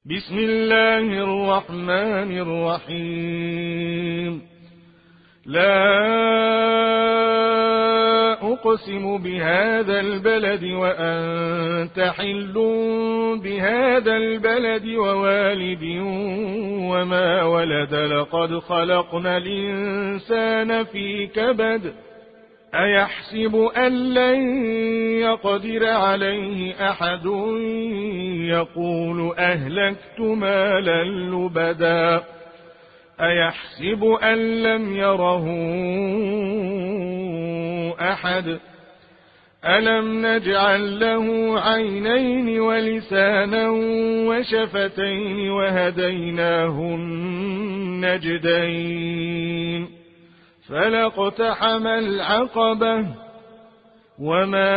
بسم الله الرحمن الرحيم. لا أقسم بهذا البلد وأنت حل بهذا البلد ووالد وما ولد لقد خلقنا الإنسان في كبد أيحسب أن لن يقدر عليه أحد يقول أهلكت مالا لبدا أيحسب أن لم يره أحد ألم نجعل له عينين ولسانا وشفتين وهديناه النجدين فلاقتحم العقبة وما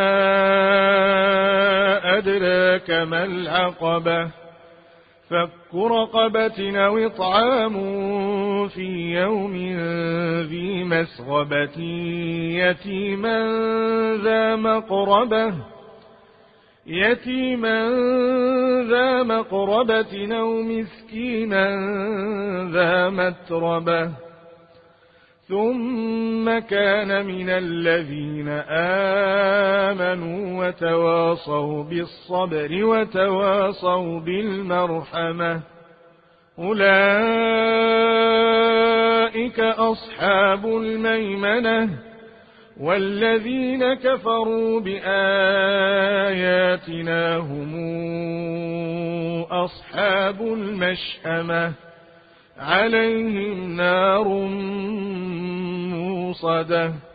أدراك ما العقبة فك رقبة أو إطعام في يوم ذي مسغبة يتيما ذا مقربة أو مسكينا ذا متربة ثم كان من الذين آمنوا وتواصوا بالصبر وتواصوا بالمرحمة أولئك أصحاب الميمنة والذين كفروا بآياتنا هم أصحاب المشأمة عليهم نار موصدة